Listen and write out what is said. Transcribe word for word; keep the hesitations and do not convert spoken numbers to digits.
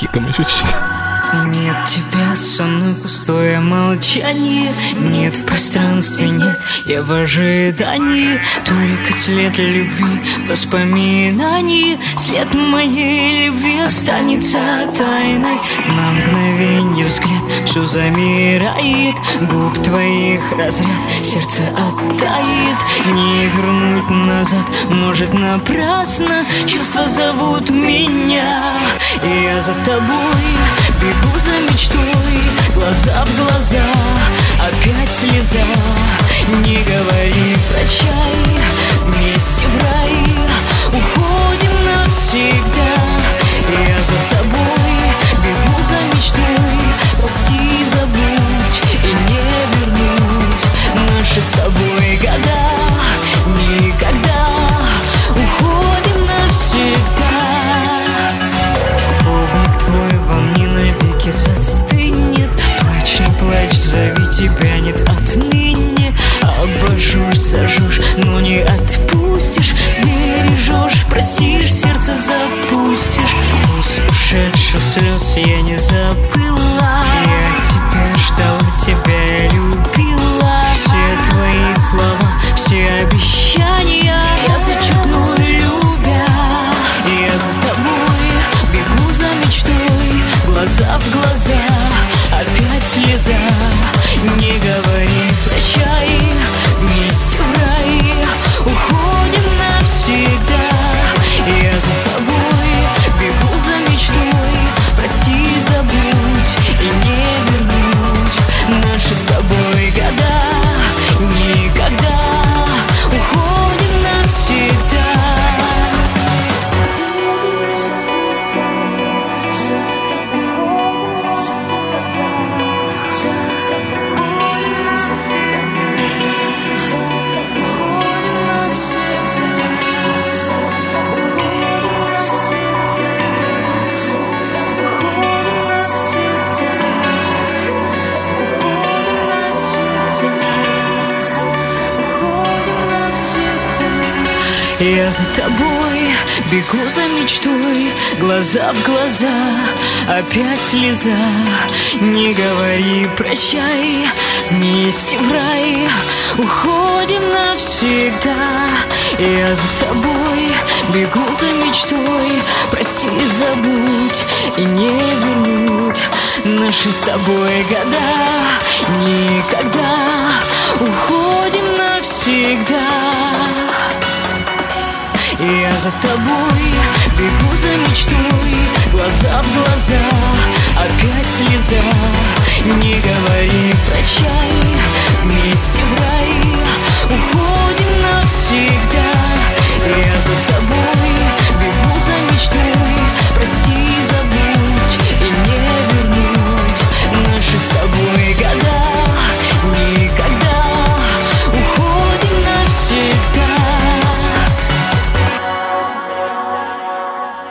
басиком еще чуть-чуть. Нет тебя со мной, пустое молчание. Нет в пространстве, нет, я в ожидании. Только след любви, воспоминаний. След моей любви останется тайной. На мгновенье взгляд, все замирает. Губ твоих разряд, сердце оттает. Не вернуть назад, может напрасно. Чувства зовут меня, и я за тобой бегу за мечтой, глаза в глаза, опять слеза. Не говори прощай, вместе в рай уходим навсегда. Я за тобой бегу за мечтой, прости, забудь и не вернуть наши с тобой года. Никогда уходим навсегда. Облик твой во мне навеки застынет. Плачь, не плачь, зови, тебя нет отныне. Обожжешь, сожжешь, но не отпустишь. Сбережешь, простишь, сердце запустишь. Вкус ушедших слез я не забыла. Я тебя ждала, тебя любила. Все твои слова, все обещания я зачеркну, любя. Я за тобой бегу за мечтой, глаза в глаза, опять слеза. Не говори прощай, вместе в рай уходим навсегда. Я за тобой бегу за мечтой, прости, забудь и не вернуть наши с тобой года. Никогда уходим навсегда. Я за тобой бегу за мечтой, глаза в глаза, опять слеза. Не говори прощай, вместе в рай уходим навсегда. Я за тобой бегу за мечтой, прости, забудь и не вернуть наши с тобой года. Никогда уходим навсегда. Я за тобой бегу за мечтой,